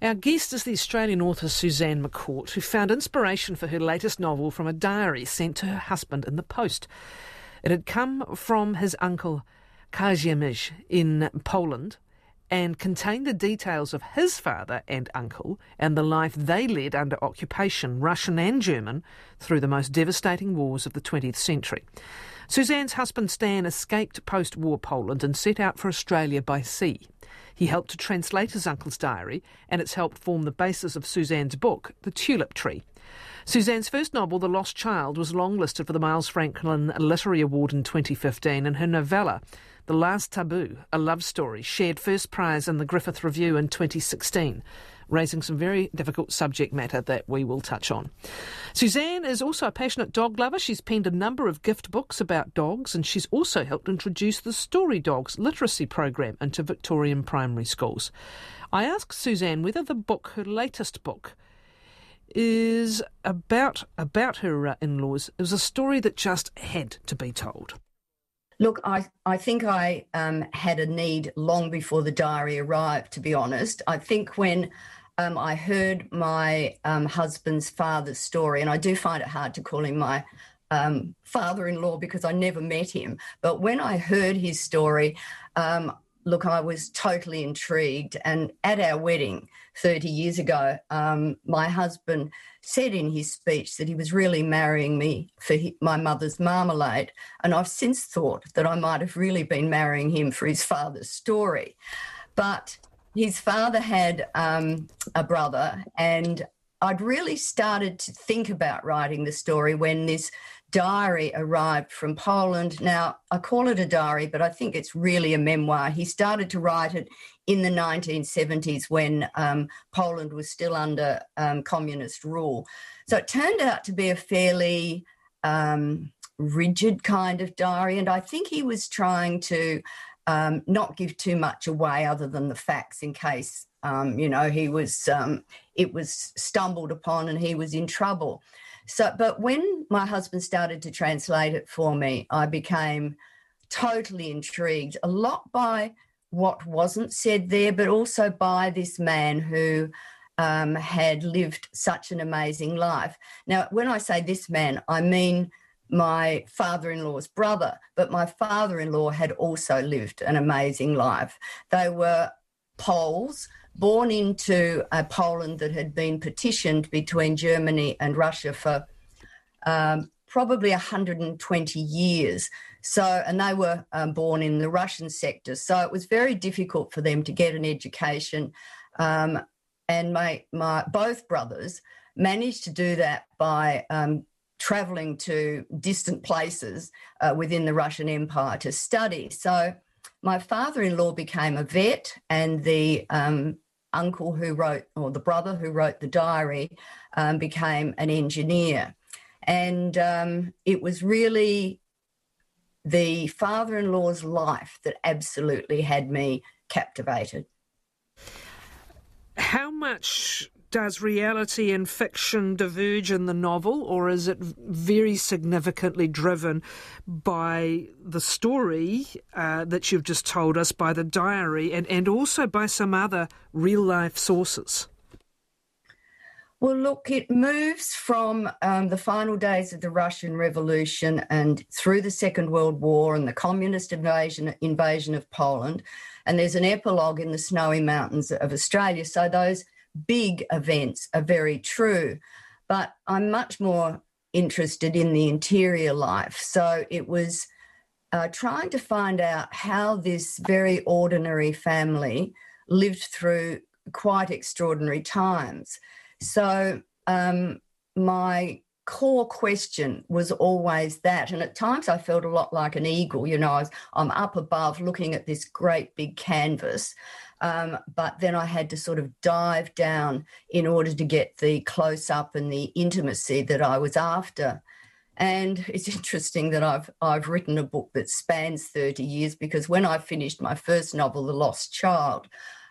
Our guest is the Australian author Suzanne McCourt, who found inspiration for her latest novel from a diary sent to her husband in the post. It had come from his uncle Kazimierz in Poland and contained the details of his father and uncle and the life they led under occupation, Russian and German, through the most devastating wars of the 20th century. Suzanne's husband Stan escaped post-war Poland and set out for Australia by sea. He helped to translate his uncle's diary, and it's helped form the basis of Suzanne's book, The Tulip Tree. Suzanne's first novel, The Lost Child, was longlisted for the Miles Franklin Literary Award in 2015, and her novella, The Last Taboo, a love story, shared first prize in the Griffith Review in 2016, raising some very difficult subject matter that we will touch on. Suzanne is also a passionate dog lover. She's penned a number of gift books about dogs, and she's also helped introduce the Story Dogs literacy program into Victorian primary schools. I asked Suzanne whether the book, her latest book, is about her in-laws. It was a story that just had to be told. Look, I think I had a need long before the diary arrived, to be honest. I think when I heard my husband's father's story, and I do find it hard to call him my father-in-law because I never met him, but when I heard his story, look, I was totally intrigued. And at our wedding 30 years ago, my husband said in his speech that he was really marrying me for my mother's marmalade. And I've since thought that I might have really been marrying him for his father's story. But his father had a brother, and I'd really started to think about writing the story when this diary arrived from Poland. Now, I call it a diary, but I think it's really a memoir. He started to write it in the 1970s when Poland was still under communist rule. So it turned out to be a fairly rigid kind of diary, and I think he was trying to not give too much away other than the facts in case, he was it was stumbled upon and he was in trouble. So, but when my husband started to translate it for me, I became totally intrigued, a lot by what wasn't said there, but also by this man who had lived such an amazing life. Now, when I say this man, I mean my father-in-law's brother, but my father-in-law had also lived an amazing life. They were Poles, born into a Poland that had been partitioned between Germany and Russia for probably 120 years. So, and they were born in the Russian sector. So it was very difficult for them to get an education. And my both brothers managed to do that by travelling to distant places within the Russian Empire to study. So my father-in-law became a vet, and the uncle who wrote, or the brother who wrote the diary, became an engineer. And it was really the father-in-law's life that absolutely had me captivated. How much does reality and fiction diverge in the novel, or is it very significantly driven by the story that you've just told us, by the diary, and also by some other real-life sources? Well, look, it moves from the final days of the Russian Revolution and through the Second World War and the communist invasion of Poland, and there's an epilogue in the snowy mountains of Australia. So those big events are very true, but I'm much more interested in the interior life. So it was trying to find out how this very ordinary family lived through quite extraordinary times. So my core question was always that, and at times I felt a lot like an eagle. I'm up above looking at this great big canvas, but then I had to sort of dive down in order to get the close-up and the intimacy that I was after. And it's interesting that I've written a book that spans 30 years, because when I finished my first novel, The Lost Child,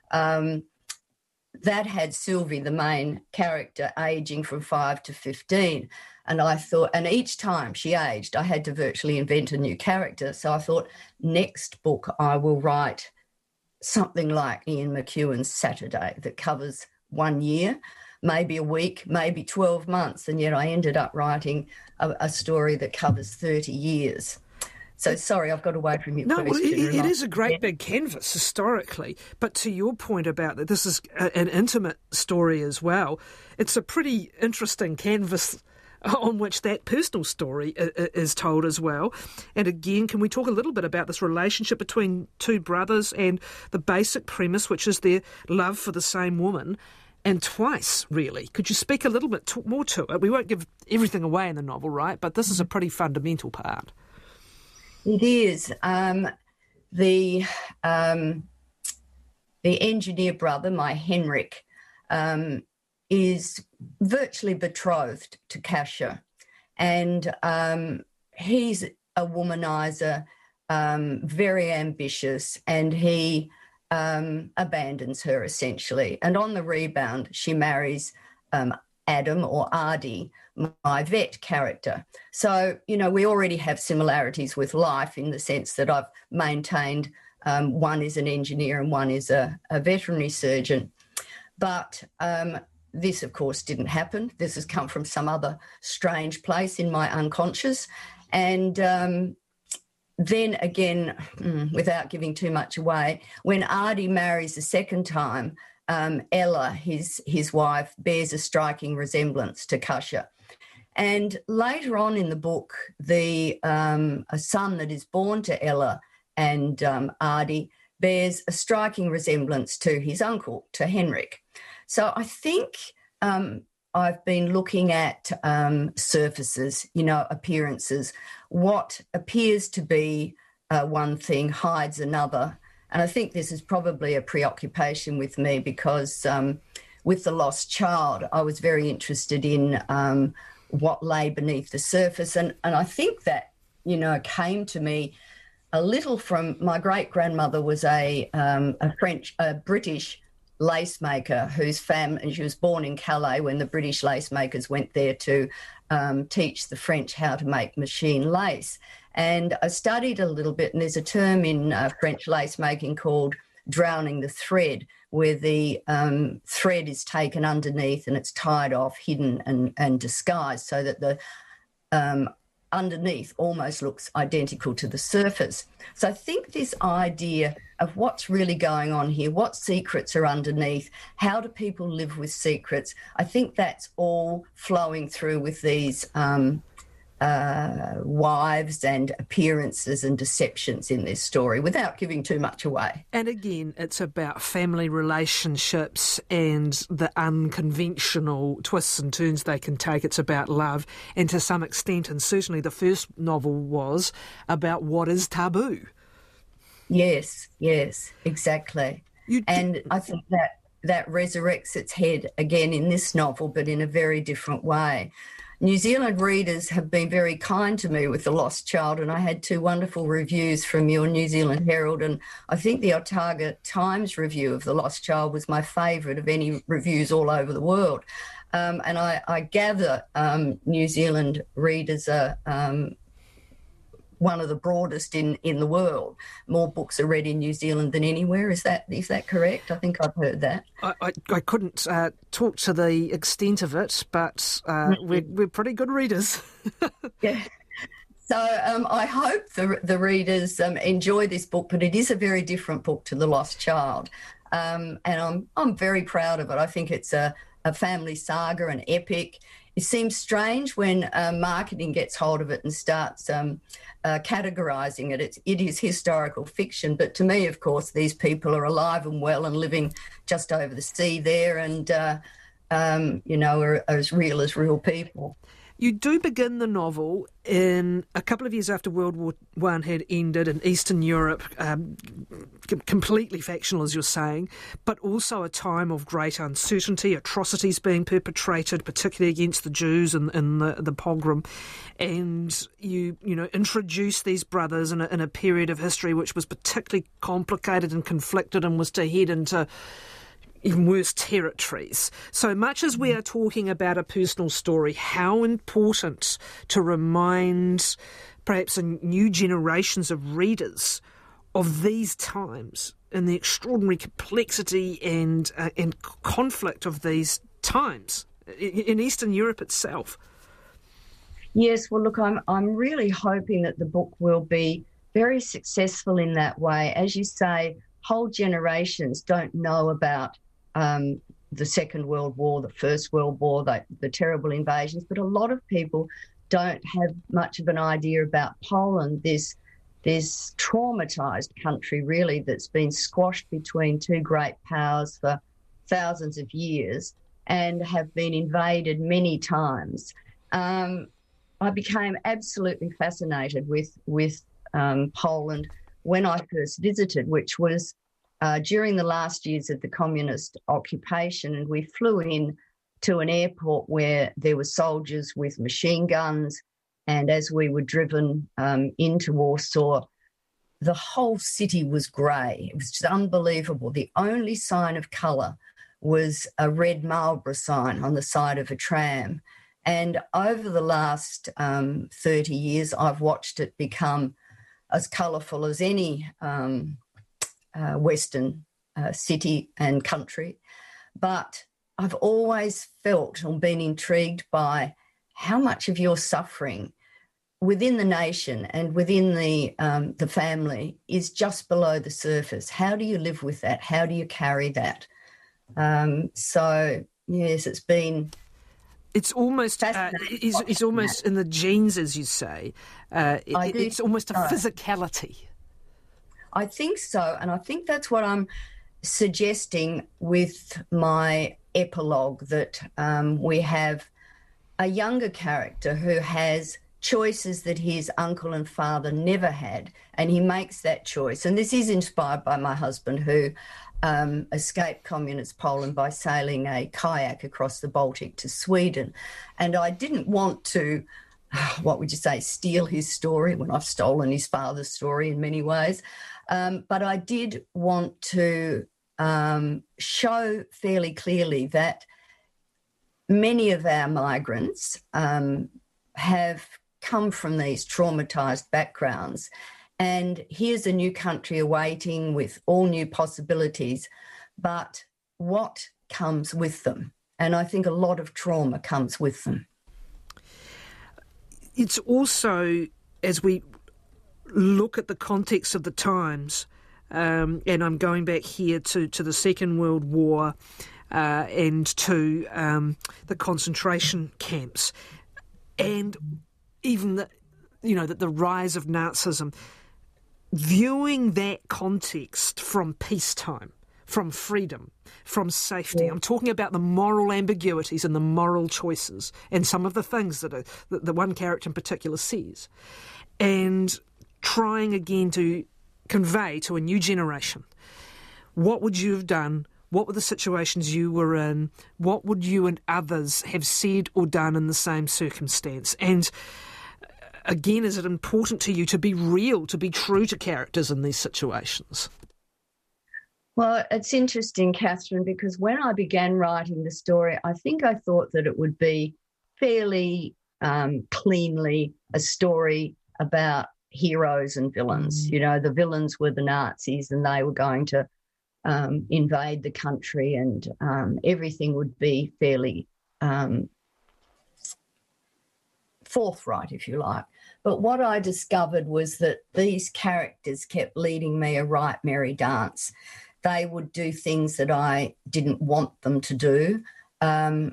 that had Sylvie, the main character, aging from 5 to 15. And I thought, and each time she aged, I had to virtually invent a new character. So I thought, next book I will write something like Ian McEwan's Saturday that covers 1 year, maybe a week, maybe 12 months, and yet I ended up writing a story that covers 30 years. So sorry, I've got away from your question. No, it is a great big canvas historically, but to your point about that this is an intimate story as well, it's a pretty interesting canvas on which that personal story is told as well. And again, can we talk a little bit about this relationship between two brothers and the basic premise, which is their love for the same woman, and twice, really? Could you speak a little bit more to it? We won't give everything away in the novel, right? But this is a pretty fundamental part. It is. The engineer brother, my Henrik, is virtually betrothed to Kasia, and he's a womanizer, very ambitious, and he abandons her essentially. And on the rebound, she marries Adam, or Adi, my vet character. So, we already have similarities with life in the sense that I've maintained one is an engineer and one is a veterinary surgeon. But this, of course, didn't happen. This has come from some other strange place in my unconscious. And then again, without giving too much away, when Adi marries a second time, Ella, his wife, bears a striking resemblance to Kasia. And later on in the book, a son that is born to Ella and Adi bears a striking resemblance to his uncle, to Henrik. So I think I've been looking at surfaces, appearances. What appears to be one thing hides another. And I think this is probably a preoccupation with me because with The Lost Child, I was very interested in what lay beneath the surface. And I think that, came to me a little from my great-grandmother was a British lace maker whose family, she was born in Calais when the British lace makers went there to teach the French how to make machine lace. And I studied a little bit, and there's a term in French lace making called drowning the thread, where the thread is taken underneath and it's tied off, hidden and disguised so that the underneath almost looks identical to the surface. So I think this idea of what's really going on here, what secrets are underneath, how do people live with secrets, I think that's all flowing through with these wives and appearances and deceptions in this story without giving too much away. And again, it's about family relationships and the unconventional twists and turns they can take. It's about love, and to some extent, and certainly the first novel was, about what is taboo. Yes, exactly. And I think that resurrects its head again in this novel, but in a very different way. New Zealand readers have been very kind to me with The Lost Child, and I had 2 wonderful reviews from your New Zealand Herald, and I think the Otago Times review of The Lost Child was my favourite of any reviews all over the world. And I gather New Zealand readers are one of the broadest in the world. More books are read in New Zealand than anywhere. Is that correct? I think I've heard that. I couldn't talk to the extent of it, but we're pretty good readers. Yeah. So I hope the readers enjoy this book, but it is a very different book to The Lost Child. And I'm very proud of it. I think it's a family saga, an epic. It seems strange when marketing gets hold of it and starts categorising it. It is historical fiction, but to me, of course, these people are alive and well and living just over the sea there and, are as real people. You do begin the novel in a couple of years after World War I had ended in Eastern Europe, completely factional, as you're saying, but also a time of great uncertainty, atrocities being perpetrated, particularly against the Jews in the pogrom. And you introduce these brothers in a period of history which was particularly complicated and conflicted and was to head into even worse territories. So much as we are talking about a personal story, how important to remind perhaps new generations of readers of these times in the extraordinary complexity and conflict of these times in Eastern Europe itself. Yes, well, look, I'm really hoping that the book will be very successful in that way. As you say, whole generations don't know about the Second World War, the First World War, the terrible invasions, but a lot of people don't have much of an idea about Poland, this traumatised country, really, that's been squashed between two great powers for thousands of years and have been invaded many times. I became absolutely fascinated with Poland when I first visited, which was during the last years of the communist occupation, and we flew in to an airport where there were soldiers with machine guns, and as we were driven into Warsaw, the whole city was grey. It was just unbelievable. The only sign of colour was a red Marlborough sign on the side of a tram. And over the last 30 years, I've watched it become as colourful as any Western city and country. But I've always felt or been intrigued by how much of your suffering within the nation and within the family is just below the surface. How do you live with that? How do you carry that? So, yes, it's been... It's almost it's almost in the genes, as you say. It's almost a physicality. I think so, and I think that's what I'm suggesting with my epilogue, that we have a younger character who has choices that his uncle and father never had, and he makes that choice. And this is inspired by my husband, who escaped communist Poland by sailing a kayak across the Baltic to Sweden. And I didn't want to, what would you say, steal his story when I've stolen his father's story in many ways. But I did want to show fairly clearly that many of our migrants have come from these traumatised backgrounds. And here's a new country awaiting with all new possibilities, but what comes with them? And I think a lot of trauma comes with them. It's also, as we look at the context of the times, and I'm going back here to the Second World War and to the concentration camps, and even the rise of Nazism. Viewing that context from peacetime, from freedom, from safety. I'm talking about the moral ambiguities and the moral choices and some of the things that the one character in particular says, and trying again to convey to a new generation, what would you have done? What were the situations you were in? What would you and others have said or done in the same circumstance? And again, is it important to you to be real, to be true to characters in these situations? Well, it's interesting, Catherine, because when I began writing the story, I think I thought that it would be fairly cleanly a story about heroes and villains. You know, the villains were the Nazis and they were going to invade the country, and everything would be fairly forthright, if you like. But what I discovered was that these characters kept leading me a right merry dance. They would do things that I didn't want them to do, and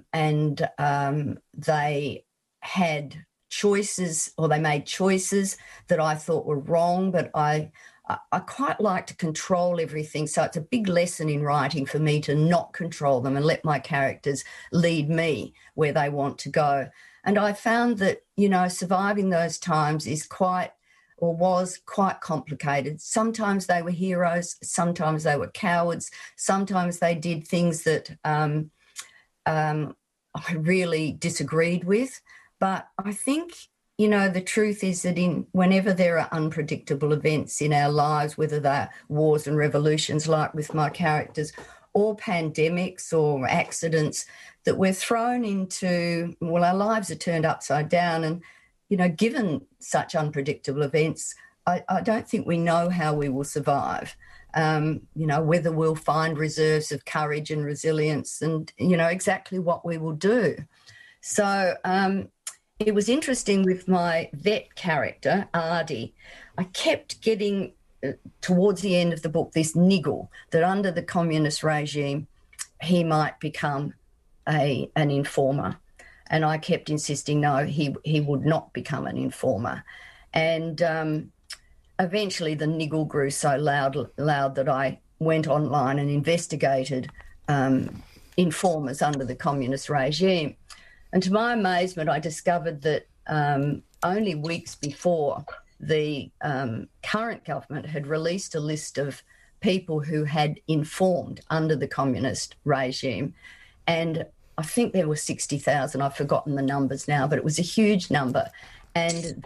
they had choices, or they made choices that I thought were wrong, but I quite like to control everything. So it's a big lesson in writing for me to not control them and let my characters lead me where they want to go. And I found that, surviving those times was quite complicated. Sometimes they were heroes, sometimes they were cowards, sometimes they did things that I really disagreed with. But I think, the truth is that whenever there are unpredictable events in our lives, whether they're wars and revolutions like with my characters, or pandemics or accidents, that we're thrown into, our lives are turned upside down. And, given such unpredictable events, I don't think we know how we will survive. whether we'll find reserves of courage and resilience and, exactly what we will do. So it was interesting with my vet character, Ardy. I kept getting, towards the end of the book, this niggle that under the communist regime, he might become an informer. And I kept insisting, no, he would not become an informer. And eventually the niggle grew so loud that I went online and investigated informers under the communist regime. And to my amazement, I discovered that only weeks before, the current government had released a list of people who had informed under the communist regime. And I think there were 60,000. I've forgotten the numbers now, but it was a huge number. And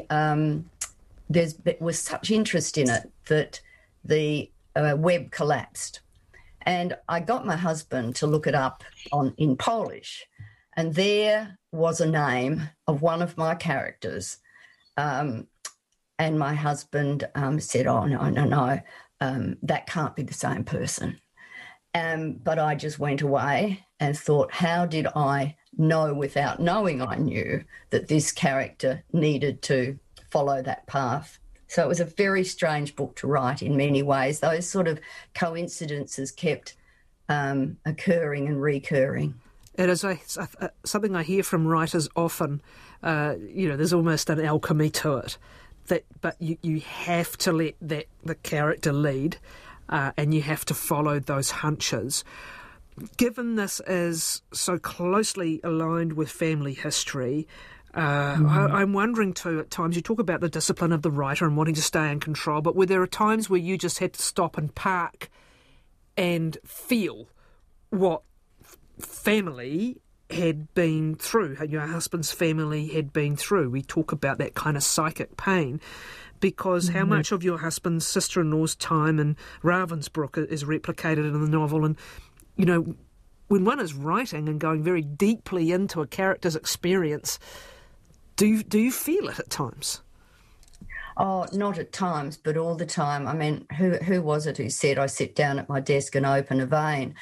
there was such interest in it that the web collapsed. And I got my husband to look it up in Polish. And there was a name of one of my characters. And my husband said, oh, no, that can't be the same person. But I just went away and thought, how did I know without knowing I knew that this character needed to follow that path? So it was a very strange book to write in many ways. Those sort of coincidences kept occurring and recurring. It is something I hear from writers often. There's almost an alchemy to it, but you have to let the character lead, and you have to follow those hunches. Given this is so closely aligned with family history, I'm wondering too, at times you talk about the discipline of the writer and wanting to stay in control, but were there times where you just had to stop and park and feel what family had been through, your husband's family had been through? We talk about that kind of psychic pain because how much of your husband's sister-in-law's time in Ravensbrück is replicated in the novel. And, when one is writing and going very deeply into a character's experience, do you feel it at times? Oh, not at times, but all the time. I mean, who was it who said I sit down at my desk and open a vein?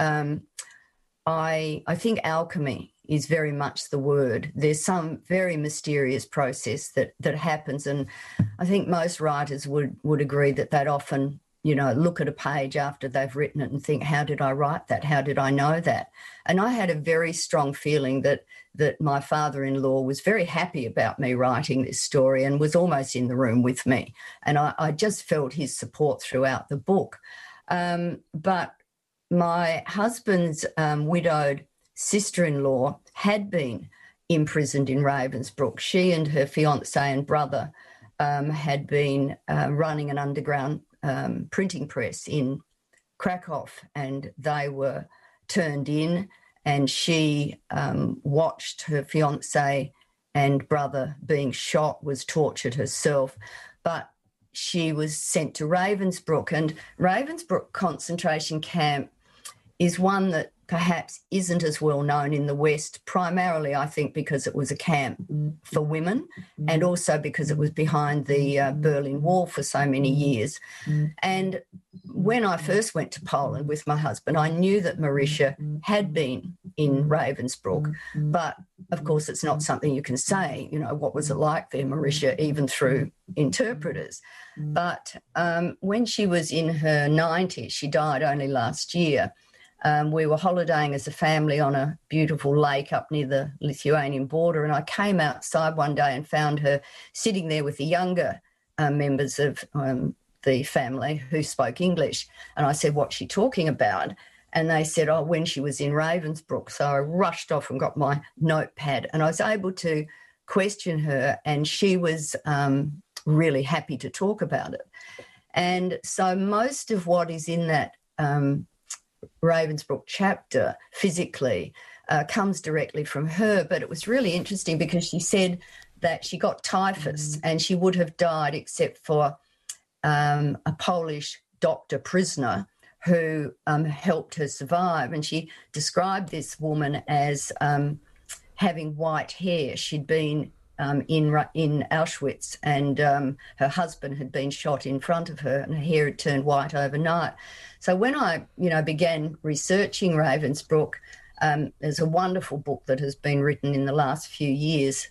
I think alchemy is very much the word. There's some very mysterious process that happens, and I think most writers would agree that often, look at a page after they've written it and think, how did I write that? How did I know that? And I had a very strong feeling that my father-in-law was very happy about me writing this story and was almost in the room with me. And I just felt his support throughout the book. But my husband's widowed sister-in-law had been imprisoned in Ravensbrück. She and her fiancé and brother had been running an underground printing press in Krakow, and they were turned in, and she watched her fiancé and brother being shot, was tortured herself, but she was sent to Ravensbrück. And Ravensbrück concentration camp is one that perhaps isn't as well known in the West, primarily, I think, because it was a camp for women and also because it was behind the Berlin Wall for so many years. And when I first went to Poland with my husband, I knew that Marysia had been in Ravensbrück, but of course it's not something you can say, what was it like there, Marysia, even through interpreters. But when she was in her 90s, she died only last year, we were holidaying as a family on a beautiful lake up near the Lithuanian border, and I came outside one day and found her sitting there with the younger members of the family who spoke English. And I said, what's she talking about? And they said, when she was in Ravensbrück. So I rushed off and got my notepad, and I was able to question her, and she was really happy to talk about it. And so most of what is in that Ravensbrück chapter physically comes directly from her, but it was really interesting because she said that she got typhus and she would have died except for a Polish doctor prisoner who helped her survive. And she described this woman as having white hair. She'd been in Auschwitz, and her husband had been shot in front of her, and her hair had turned white overnight. So when I, began researching Ravensbrück, there's a wonderful book that has been written in the last few years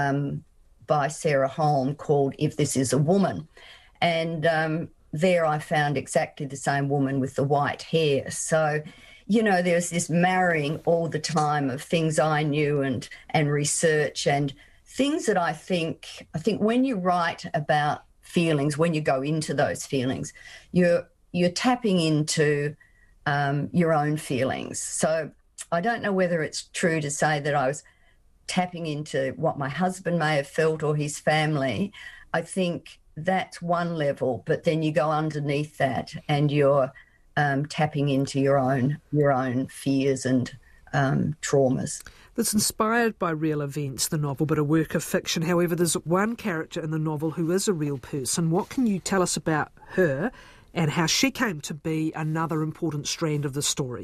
by Sarah Holm called If This Is a Woman. And there I found exactly the same woman with the white hair. So, there's this marrying all the time of things I knew and research and things that I think when you write about feelings, when you go into those feelings, you're tapping into your own feelings. So I don't know whether it's true to say that I was tapping into what my husband may have felt or his family. I think that's one level, but then you go underneath that and you're tapping into your own fears and traumas. That's inspired by real events, the novel, but a work of fiction. However, there's one character in the novel who is a real person. What can you tell us about her and how she came to be another important strand of the story?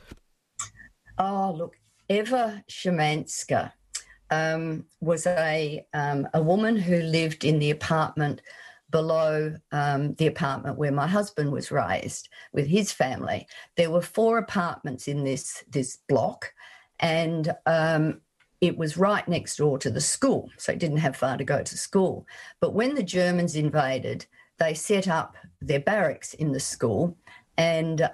Oh, look, Eva Szymanska was a woman who lived in the apartment below the apartment where my husband was raised with his family. There were 4 apartments in this block, and it was right next door to the school, so it didn't have far to go to school. But when the Germans invaded, they set up their barracks in the school, and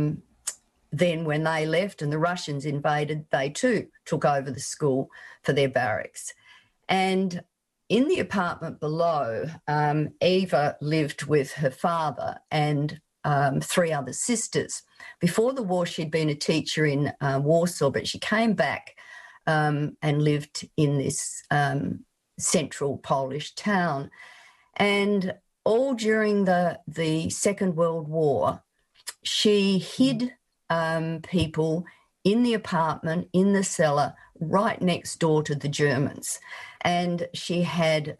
then when they left and the Russians invaded, they too took over the school for their barracks. And in the apartment below, Eva lived with her father and 3 other sisters. Before the war, she'd been a teacher in Warsaw, but she came back and lived in this central Polish town. And all during the Second World War, she hid people in the apartment, in the cellar, right next door to the Germans. And she had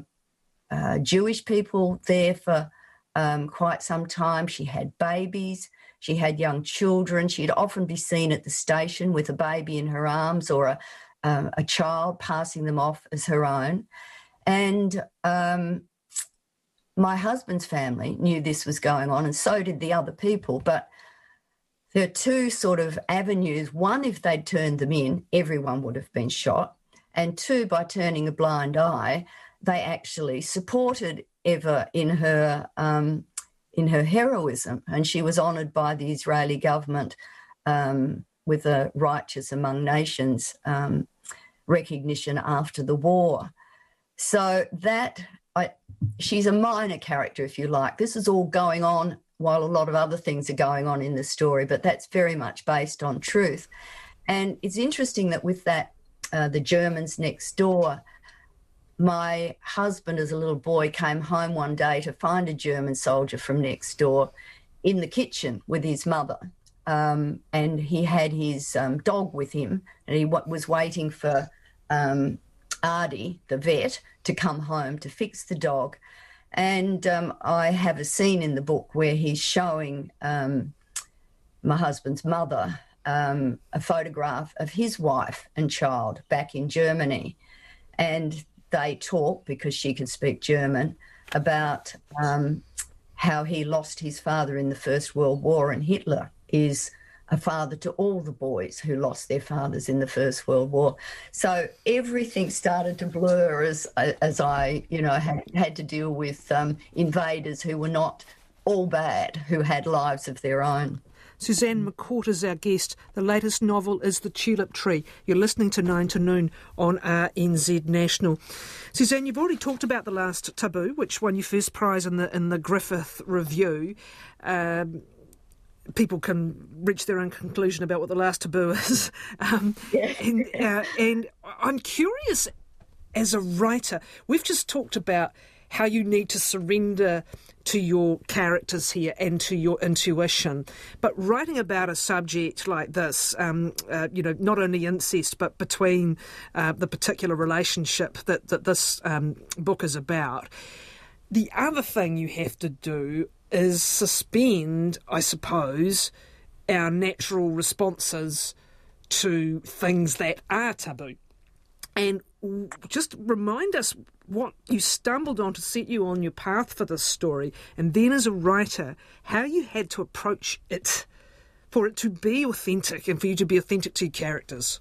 Jewish people there for quite some time. She had babies. She had young children. She'd often be seen at the station with a baby in her arms or a child, passing them off as her own. And my husband's family knew this was going on, and so did the other people. But there are 2 sort of avenues. One, if they'd turned them in, everyone would have been shot. And 2, by turning a blind eye, they actually supported Eva in her heroism. And she was honoured by the Israeli government with a Righteous Among Nations recognition after the war. So she's a minor character, if you like. This is all going on while a lot of other things are going on in the story, but that's very much based on truth. And it's interesting that with that, the Germans next door, my husband as a little boy came home one day to find a German soldier from next door in the kitchen with his mother. And he had his dog with him, and he was waiting for Ardi, the vet, to come home to fix the dog. And I have a scene in the book where he's showing my husband's mother a photograph of his wife and child back in Germany. And they talk, because she can speak German, about how he lost his father in the First World War, and Hitler is a father to all the boys who lost their fathers in the First World War. So everything started to blur as I, had to deal with invaders who were not all bad, who had lives of their own. Suzanne McCourt is our guest. The latest novel is The Tulip Tree. You're listening to 9 to Noon on RNZ National. Suzanne, you've already talked about The Last Taboo, which won you first prize in the Griffith Review. People can reach their own conclusion about what The Last Taboo is. And I'm curious, as a writer, we've just talked about how you need to surrender to your characters here and to your intuition. But writing about a subject like this, not only incest, but between the particular relationship that this book is about, the other thing you have to do is suspend, I suppose, our natural responses to things that are taboo. And just remind us what you stumbled on to set you on your path for this story, and then as a writer, how you had to approach it for it to be authentic and for you to be authentic to your characters.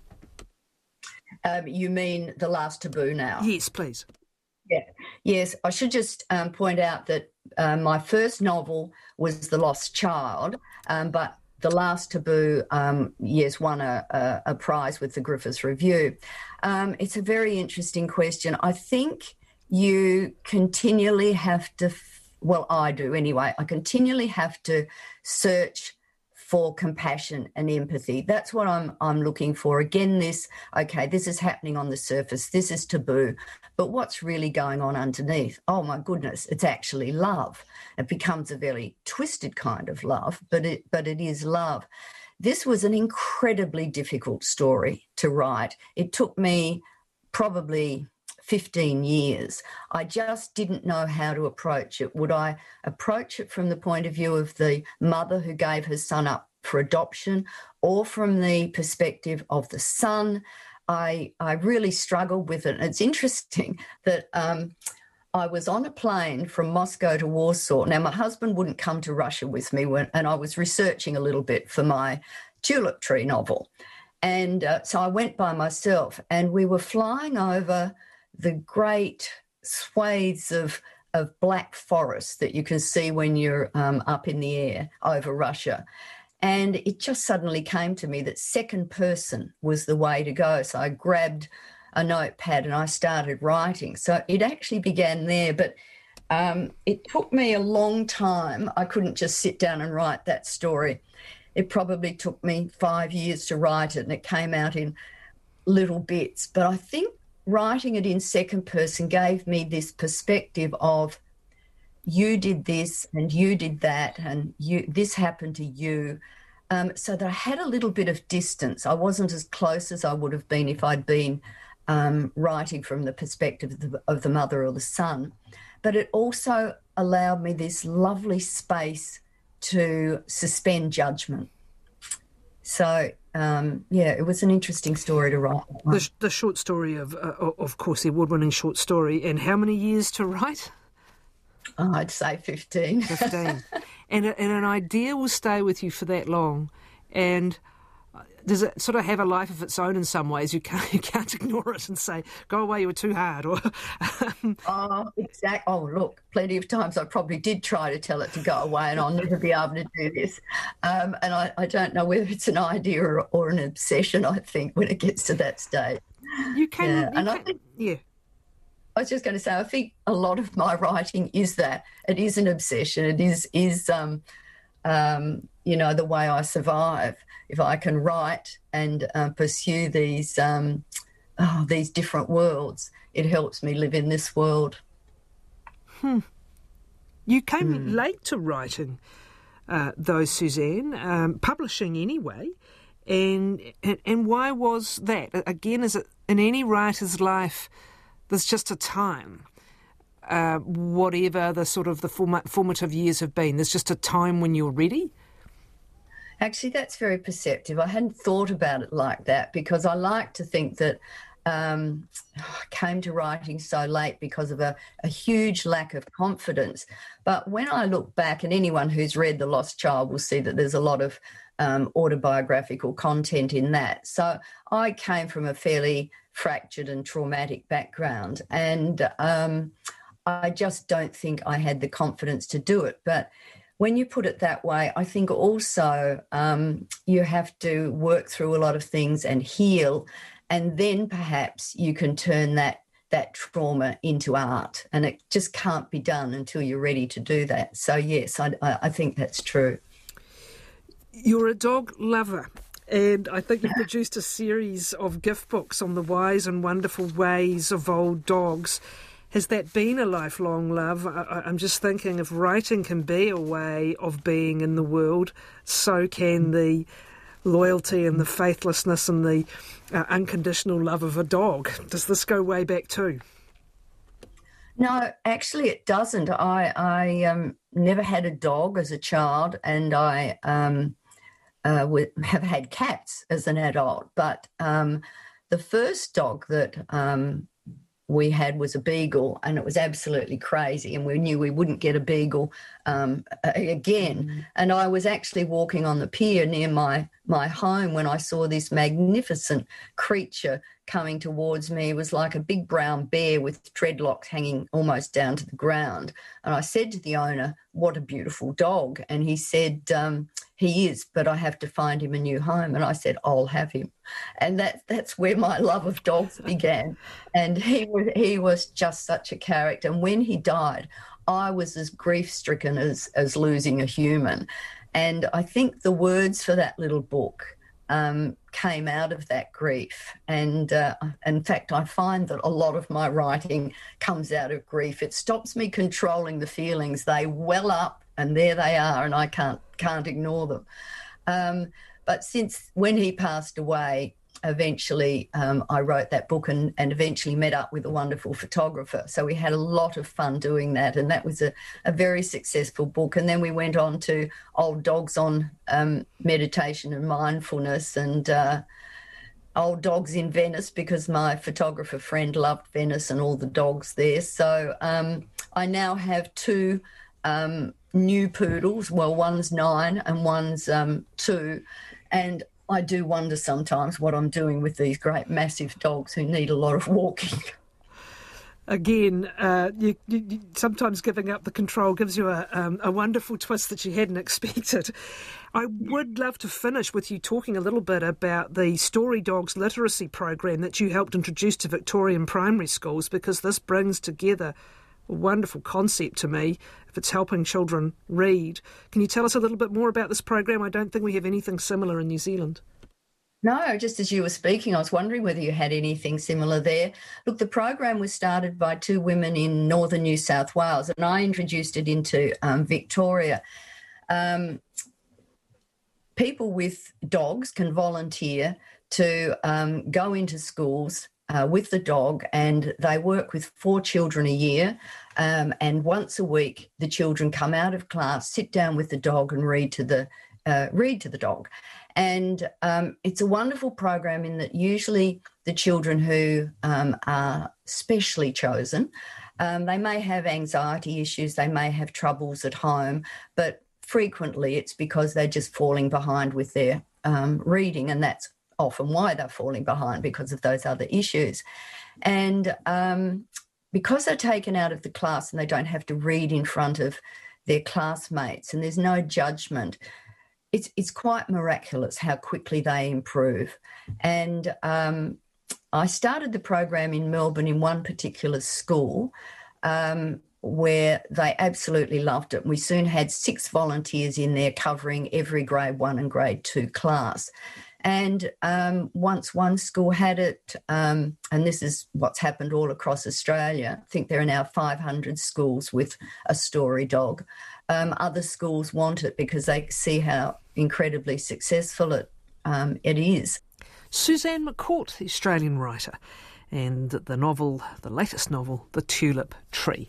You mean The Last Taboo now? Yes, please. Yeah. Yes, I should just point out that my first novel was The Lost Child, but The Last Taboo, won a prize with the Griffith Review. It's a very interesting question. I think you continually have to, I do anyway, I continually have to search for compassion and empathy. That's what I'm looking for. Again, this is happening on the surface. This is taboo. But what's really going on underneath? Oh, my goodness, it's actually love. It becomes a very twisted kind of love, but it is love. This was an incredibly difficult story to write. It took me probably 15 years. I just didn't know how to approach it. Would I approach it from the point of view of the mother who gave her son up for adoption, or from the perspective of the son? I really struggled with it. And it's interesting that I was on a plane from Moscow to Warsaw. Now, my husband wouldn't come to Russia with me, and I was researching a little bit for my Tulip Tree novel. And so I went by myself, and we were flying over the great swathes of black forest that you can see when you're up in the air over Russia. And it just suddenly came to me that second person was the way to go. So I grabbed a notepad and I started writing. So it actually began there, but it took me a long time. I couldn't just sit down and write that story. It probably took me 5 years to write it, and it came out in little bits. But I think writing it in second person gave me this perspective of, you did this and you did that and this happened to you, so that I had a little bit of distance. I wasn't as close as I would have been if I'd been writing from the perspective of the mother or the son. But it also allowed me this lovely space to suspend judgment. So, it was an interesting story to write. The short story of course, the award-winning short story. And how many years to write? Oh, I'd say 15. 15. And an idea will stay with you for that long. And does it sort of have a life of its own in some ways? You can't ignore it and say, go away, you were too hard. Or exactly. Oh, look, plenty of times I probably did try to tell it to go away, and I'll never be able to do this. And I don't know whether it's an idea or an obsession, I think, when it gets to that stage. I was just going to say, I think a lot of my writing is that. It is an obsession. It is the way I survive. If I can write and pursue these different worlds, it helps me live in this world. You came late to writing, though, Suzanne, publishing anyway. And why was that? Again, is it in any writer's life, there's just a time, whatever the sort of the formative years have been, there's just a time when you're ready? Actually, that's very perceptive. I hadn't thought about it like that, because I like to think that I came to writing so late because of a huge lack of confidence. But when I look back, and anyone who's read The Lost Child will see that there's a lot of autobiographical content in that. So I came from a fairly fractured and traumatic background, and I just don't think I had the confidence to do it. But when you put it that way, I think also you have to work through a lot of things and heal, and then perhaps you can turn that trauma into art, and it just can't be done until you're ready to do that. So yes, I think that's true. You're a dog lover, and I think you've produced a series of gift books on the wise and wonderful ways of old dogs. Has that been a lifelong love? I'm just thinking, if writing can be a way of being in the world, so can the loyalty and the faithlessness and the unconditional love of a dog. Does this go way back too? No, actually it doesn't. I never had a dog as a child, and I have had cats as an adult. But the first dog that we had was a beagle, and it was absolutely crazy, and we knew we wouldn't get a beagle again. And I was actually walking on the pier near my home when I saw this magnificent creature coming towards me. It was like a big brown bear with dreadlocks hanging almost down to the ground. And I said to the owner, "What a beautiful dog." And he said, "He is, but I have to find him a new home." And I said, "I'll have him." And that's where my love of dogs began. And he was just such a character. And when he died, I was as grief-stricken as losing a human. And I think the words for that little book came out of that grief. And in fact, I find that a lot of my writing comes out of grief. It stops me controlling the feelings. They well up, and there they are, and I can't ignore them. But since when he passed away, eventually I wrote that book and eventually met up with a wonderful photographer. So we had a lot of fun doing that, and that was a very successful book. And then we went on to Old Dogs on Meditation and Mindfulness, and Old Dogs in Venice, because my photographer friend loved Venice and all the dogs there. So I now have two new poodles. Well, one's 9 and one's 2, and I do wonder sometimes what I'm doing with these great massive dogs who need a lot of walking. Again, you sometimes giving up the control gives you a wonderful twist that you hadn't expected. I would love to finish with you talking a little bit about the Story Dogs literacy program that you helped introduce to Victorian primary schools, because this brings together a wonderful concept to me if it's helping children read. Can you tell us a little bit more about this program? I don't think we have anything similar in New Zealand. No, just as you were speaking, I was wondering whether you had anything similar there. Look, the program was started by 2 women in northern New South Wales, and I introduced it into Victoria. People with dogs can volunteer to go into schools with the dog, and they work with 4 children a year. And once a week, the children come out of class, sit down with the dog, and read to the dog. And it's a wonderful program in that usually the children who are specially chosen, they may have anxiety issues, they may have troubles at home, but frequently it's because they're just falling behind with their reading, and that's often why they're falling behind, because of those other issues. And because they're taken out of the class and they don't have to read in front of their classmates and there's no judgment, it's quite miraculous how quickly they improve. And I started the program in Melbourne in one particular school where they absolutely loved it. We soon had 6 volunteers in there covering every grade 1 and grade 2 class. And once one school had it, and this is what's happened all across Australia, I think there are now 500 schools with a story dog. Other schools want it because they see how incredibly successful it is. Suzanne McCourt, the Australian writer, and the latest novel, The Tulip Tree.